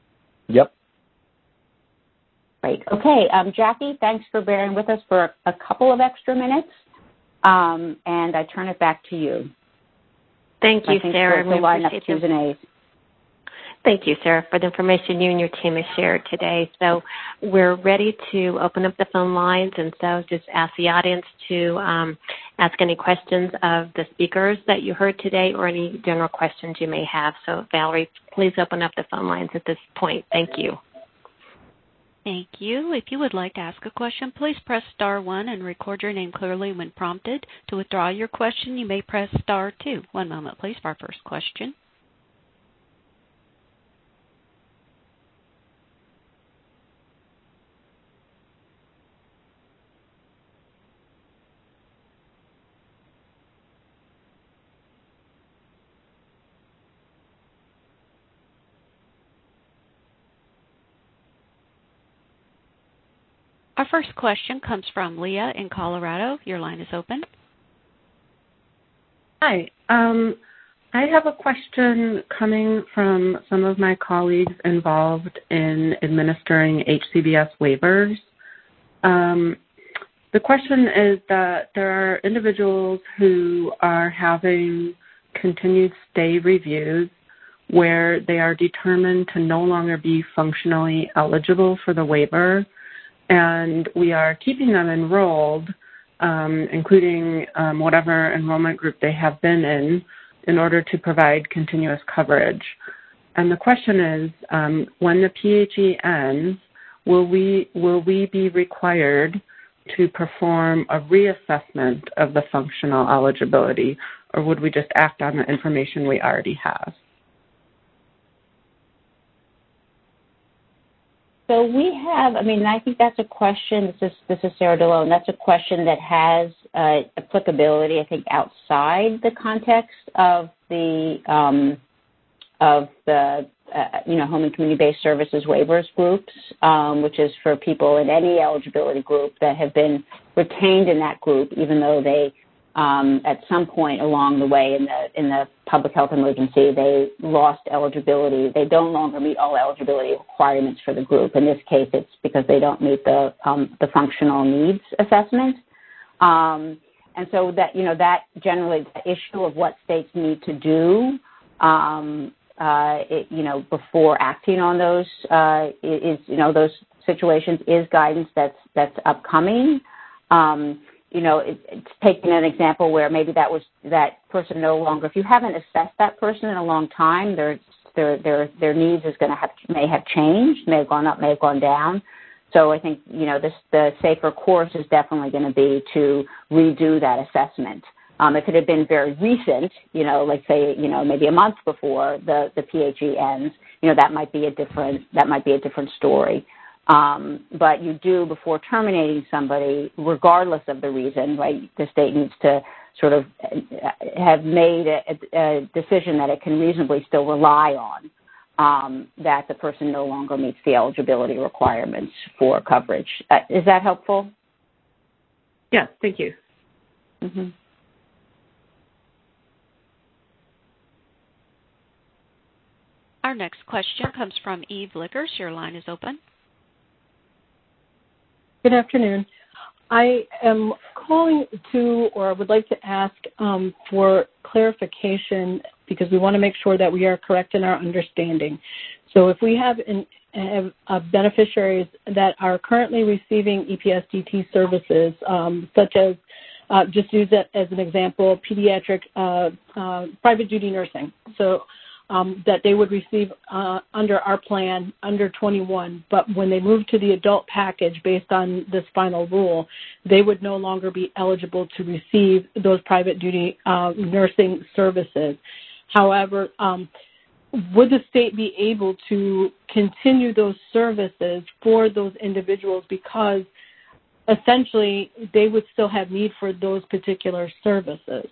Yep. Great. Okay, um, Jackie, thanks for bearing with us for a couple of extra minutes, um, and I turn it back to you. Thank you, I think Sarah. we'll line up Q's and A's. Thank you, Sarah, for the information you and your team have shared today. So we're ready to open up the phone lines, and so just ask the audience to um, ask any questions of the speakers that you heard today or any general questions you may have. So, Valerie, please open up the phone lines at this point. Thank you. Thank you. If you would like to ask a question, please press star one and record your name clearly when prompted. To withdraw your question, you may press star two. One moment, please, for our first question. Our first question comes from Leah in Colorado. Your line is open. Hi. Um, I have a question coming from some of my colleagues involved in administering H C B S waivers. Um, the question is that there are individuals who are having continued stay reviews where they are determined to no longer be functionally eligible for the waiver, and we are keeping them enrolled, um, including um, whatever enrollment group they have been in, in order to provide continuous coverage. And the question is, um, when the P H E ends, will we will we be required to perform a reassessment of the functional eligibility, or would we just act on the information we already have? So we have, I mean, I think that's a question, this is, this is Sarah DeLone, that's a question that has uh, applicability, I think, outside the context of the, um, of the, uh, you know, home and community-based services waivers groups, um, which is for people in any eligibility group that have been retained in that group, even though they, um, at some point along the way in the in the public health emergency, they lost eligibility. They don't longer meet all eligibility requirements for the group. In this case, it's because they don't meet the um, the functional needs assessment. Um, and so that, you know, that generally the issue of what states need to do, um, uh, it, you know, before acting on those uh, is, you know, those situations is guidance that's that's upcoming. Um, You know, it, it's taking an example where maybe that was that person no longer. If you haven't assessed that person in a long time, their their their their needs is going to have may have changed, may have gone up, may have gone down. So I think, you know, this the safer course is definitely going to be to redo that assessment. Um, if it had been very recent, you know, like say, you know, maybe a month before the the P H E ends, you know, that might be a different that might be a different story. Um, but you do, before terminating somebody, regardless of the reason, right, the state needs to sort of have made a, a decision that it can reasonably still rely on, um, that the person no longer meets the eligibility requirements for coverage. Uh, is that helpful? Yes, thank you. Mm-hmm. Our next question comes from Eve Lickers. Your line is open. Good afternoon. I am calling to, or would like to ask um, for clarification, because we want to make sure that we are correct in our understanding. So if we have, an, have uh, beneficiaries that are currently receiving E P S D T services, um, such as, uh, just use it as an example, pediatric uh, uh, private duty nursing. So Um, that they would receive uh, under our plan under twenty-one, but when they move to the adult package based on this final rule, they would no longer be eligible to receive those private duty uh, nursing services. However, um, would the state be able to continue those services for those individuals, because essentially they would still have need for those particular services?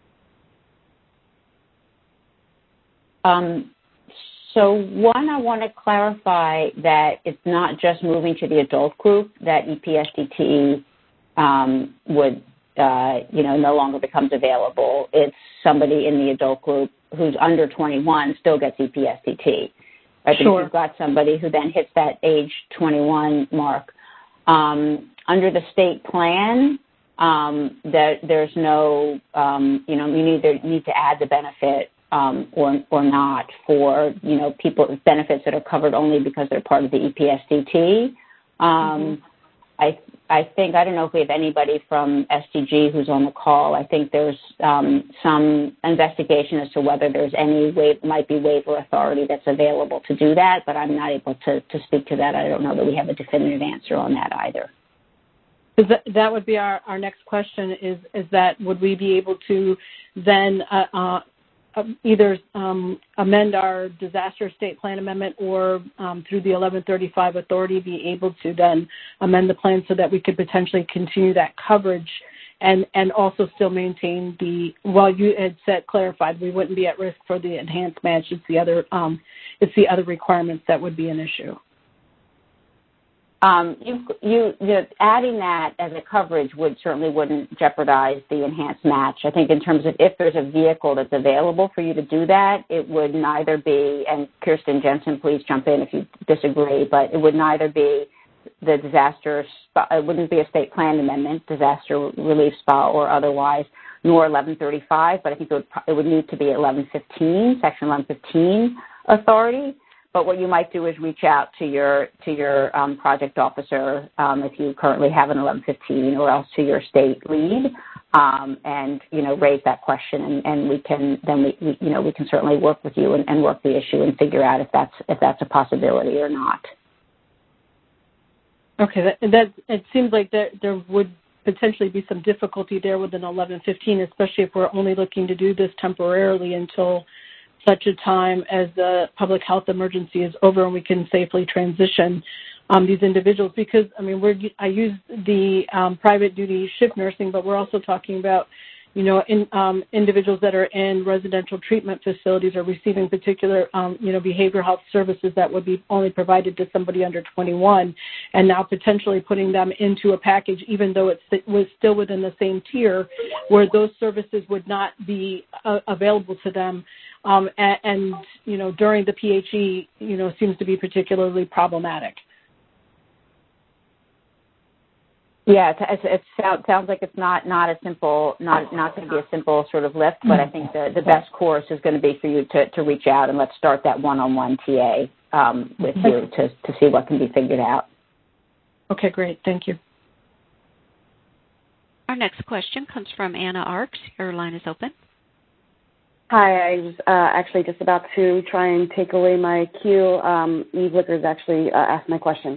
Um, so one, I want to clarify that it's not just moving to the adult group that E P S D T um, would, uh, you know, no longer becomes available. It's somebody in the adult group who's under twenty-one still gets E P S D T. right? Sure. If you've got somebody who then hits that age twenty-one mark. Um, under the state plan, um, that there's no, um, you know, you either need to add the benefit um, or or not for, you know, people benefits that are covered only because they're part of the E P S D T. Um, mm-hmm. I I think, I don't know if we have anybody from S D G who's on the call. I think there's um, some investigation as to whether there's any way, might be waiver authority that's available to do that, but I'm not able to, to speak to that. I don't know that we have a definitive answer on that either. That, that would be our, our next question is, is that would we be able to then uh, uh, either um, amend our disaster state plan amendment or um, through the eleven thirty-five authority be able to then amend the plan so that we could potentially continue that coverage and, and also still maintain the, while you had said clarified, we wouldn't be at risk for the enhanced match. It's the other, um, it's the other requirements that would be an issue. Um, you, you, you, adding that as a coverage would certainly wouldn't jeopardize the enhanced match. I think in terms of if there's a vehicle that's available for you to do that, it would neither be, and Kirsten Jensen, please jump in if you disagree, but it would neither be the disaster, it wouldn't be a state plan amendment, disaster relief S P A or otherwise, nor eleven thirty-five, but I think it would, it would need to be eleven fifteen, section eleven fifteen authority. But what you might do is reach out to your to your um, project officer um, if you currently have an eleven fifteen, or else to your state lead, um, and you know raise that question, and, and we can then we, we you know we can certainly work with you and, and work the issue and figure out if that's if that's a possibility or not. Okay, that, that it seems like there there would potentially be some difficulty there with an eleven fifteen, especially if we're only looking to do this temporarily until such a time as the public health emergency is over and we can safely transition um, these individuals. Because, I mean, we're, I use the um, private duty shift nursing, but we're also talking about, you know, in, um, individuals that are in residential treatment facilities or receiving particular, um, you know, behavioral health services that would be only provided to somebody under twenty-one, and now potentially putting them into a package, even though it's, it was still within the same tier, where those services would not be uh, available to them. Um, and, and, you know, during the P H E, you know, seems to be particularly problematic. Yeah, it, it, it sounds like it's not, not a simple, not not going to be a simple sort of lift, but I think the, the best course is going to be for you to, to reach out and let's start that one-on-one T A um, with you to, to see what can be figured out. Okay, great. Thank you. Our next question comes from Anna Arks. Your line is open. Hi, I was uh, actually just about to try and take away my cue. Um, Eve Wickers actually uh, asked my question.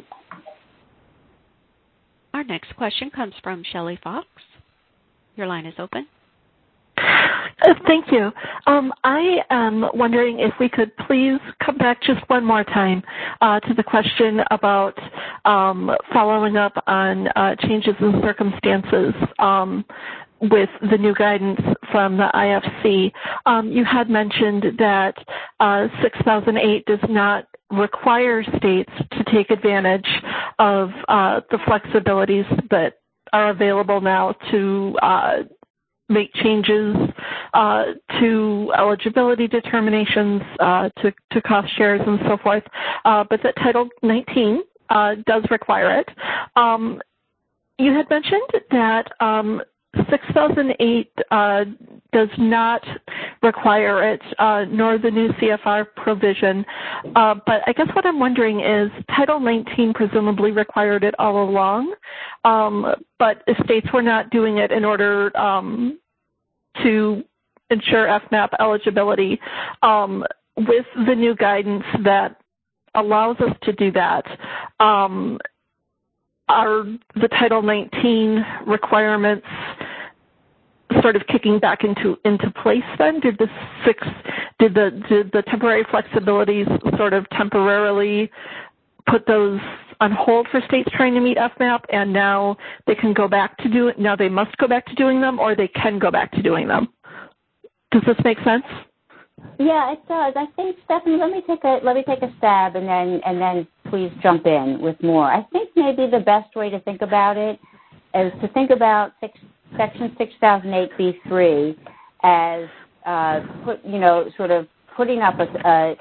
Our next question comes from Shelley Fox. Your line is open. Uh, thank you. Um, I am wondering if we could please come back just one more time uh, to the question about um, following up on uh, changes in circumstances um, with the new guidance from the I F C. Um, you had mentioned that uh, six thousand eight does not require states to take advantage of uh, the flexibilities that are available now to uh, make changes uh, to eligibility determinations, uh, to, to cost shares and so forth, uh, but that Title nineteen uh, does require it. Um, you had mentioned that um, six thousand eight uh, does not require it, uh, nor the new C F R provision. Uh, but I guess what I'm wondering is Title nineteen presumably required it all along, um, but if states were not doing it in order um, to ensure F MAP eligibility, um, with the new guidance that allows us to do that, um, are the Title nineteen requirements sort of kicking back into into place then? Did the six did the did the temporary flexibilities sort of temporarily put those on hold for states trying to meet F MAP, and now they can go back to do it? Now they must go back to doing them, or they can go back to doing them? Does this make sense? Yeah, it does. I think, Stephanie, let me take a let me take a stab, and then and then please jump in with more. I think maybe the best way to think about it is to think about six, Section six thousand eight B three as uh, put you know sort of putting up a uh,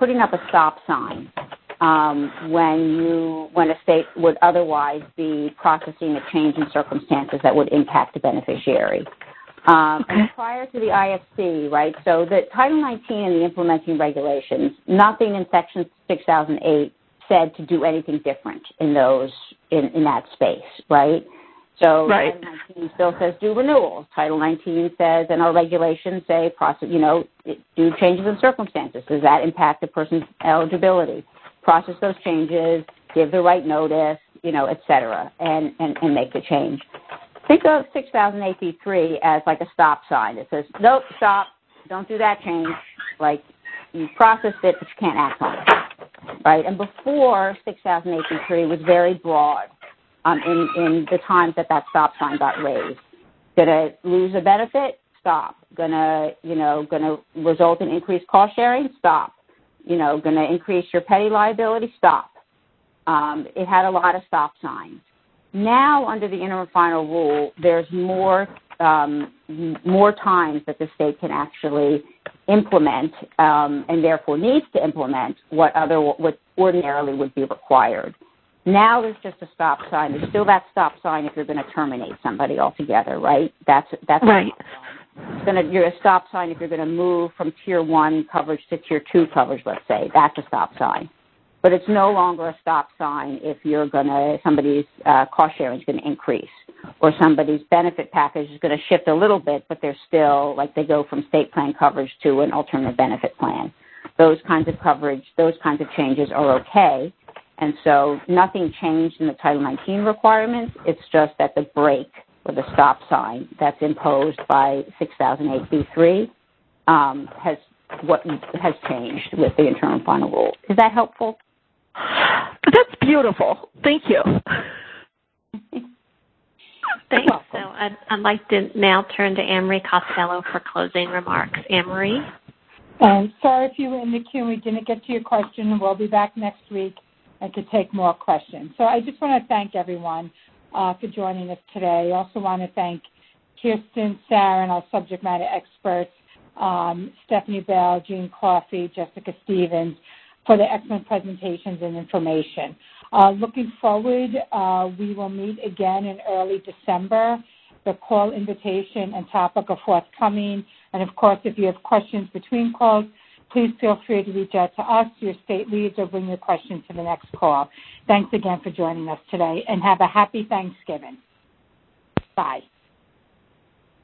putting up a stop sign um, when you when a state would otherwise be processing a change in circumstances that would impact the beneficiary. Um, okay. And prior to the I F C, right, so the Title nineteen and the implementing regulations, nothing in Section six thousand eight said to do anything different in those, in, in that space, right? So right. Title nineteen still says do renewals. Title nineteen says, and our regulations say, process, you know, do changes in circumstances. Does that impact the person's eligibility? Process those changes, give the right notice, you know, et cetera, and, and, and make the change. Think of six thousand eight B three as like a stop sign. It says, nope, stop, don't do that change. Like, you processed it, but you can't act on it, right? And before six thousand eight B three was very broad um, in, in the times that that stop sign got raised. Gonna lose a benefit? Stop. Gonna, you know, gonna result in increased cost sharing? Stop. You know, gonna increase your petty liability? Stop. Um, it had a lot of stop signs. Now, under the interim final rule, there's more um, more times that the state can actually implement, um, and therefore needs to implement what other what ordinarily would be required. Now there's just a stop sign. There's still that stop sign if you're going to terminate somebody altogether, right? That's that's right. It's going to you're a stop sign if you're going to move from tier one coverage to tier two coverage. Let's say that's a stop sign. But it's no longer a stop sign if you're going to, somebody's uh, cost sharing is going to increase, or somebody's benefit package is going to shift a little bit, but they're still, like they go from state plan coverage to an alternative benefit plan. Those kinds of coverage, those kinds of changes are okay. And so nothing changed in the Title nineteen requirements. It's just that the break or the stop sign that's imposed by six thousand eight B three um, has what has changed with the interim final rule. Is that helpful? That's beautiful. Thank you. Thanks. So I'd, I'd like to now turn to Anne-Marie Costello for closing remarks. Anne-Marie? Um, sorry if you were in the queue and we didn't get to your question. We'll be back next week and to take more questions. So I just want to thank everyone uh, for joining us today. I also want to thank Kirsten, Sarah, and our subject matter experts, um, Stephanie Bell, Jean Coffey, Jessica Stevens, for the excellent presentations and information. Uh, looking forward, uh, we will meet again in early December. The call invitation and topic are forthcoming. And, of course, if you have questions between calls, please feel free to reach out to us, your state leads, or bring your questions to the next call. Thanks again for joining us today, and have a happy Thanksgiving. Bye.